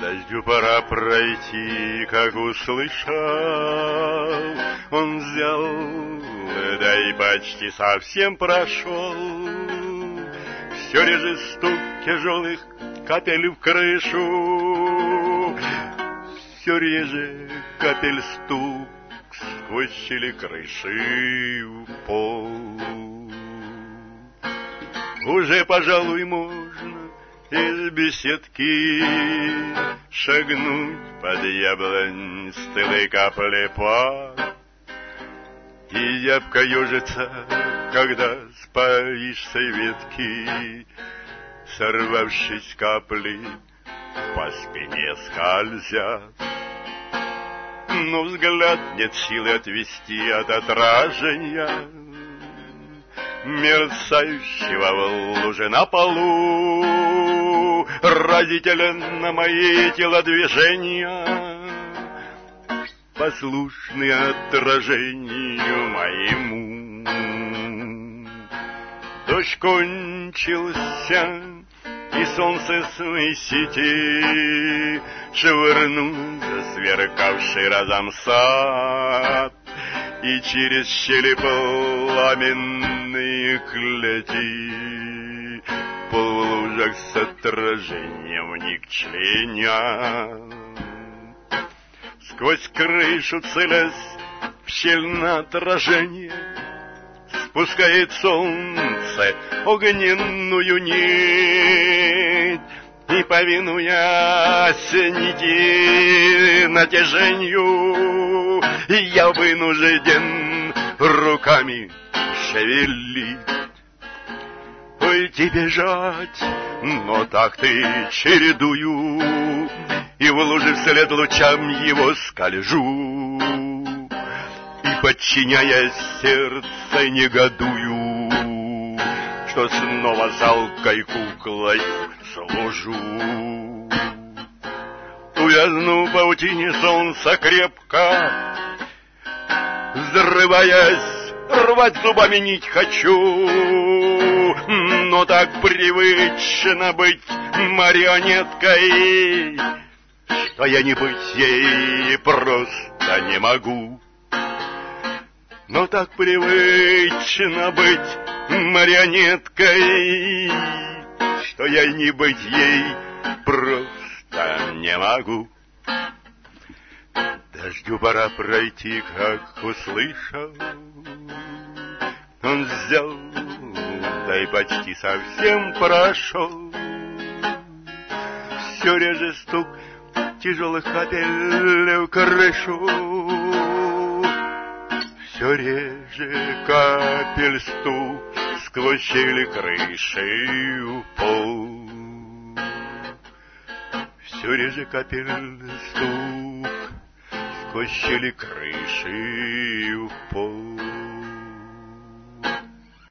Дождю пора пройти, как услышал, он взял, да и почти совсем прошел. Все реже стук тяжелых капель в крышу, все реже капель стук сквозь щели крыши в пол. Уже, пожалуй, можно из беседки шагнуть под яблонь стылой капли пар. И зябко ежится, когда с повисшей ветки, сорвавшись капли, по спине скользят. Но взгляд нет силы отвести от отражения, мерцающего в луже на полу. Разительно мои телодвижения, послушны отражению моему. Дождь кончился, и солнце свои сети швырнул засверкавший разом сад, и через щели пламенные клети пол в лужах с отражением вник членя. Сквозь крышу целясь в щель на отражение, спускает солнце огненную нить, и, повинуясь нити натяжению, я вынужден руками шевелить. Уйти бежать, но так ты чередую, и в луже вслед лучам его скольжу, и, подчиняясь сердце, негодую, что снова жалкой куклой служу. Увязну в паутине солнца крепко, взрываясь, рвать зубами нить хочу, но так привычно быть марионеткой, что я не быть ей просто не могу. Но так привычно быть марионеткой, что я не быть ей просто не могу. Дождю пора пройти, как услышал, он взял, да и почти совсем прошел. Все реже стук тяжелых капель в крышу, все реже капель стук сквозь щели крыши в пол. Все реже капель стук сквозь щели крыши в пол.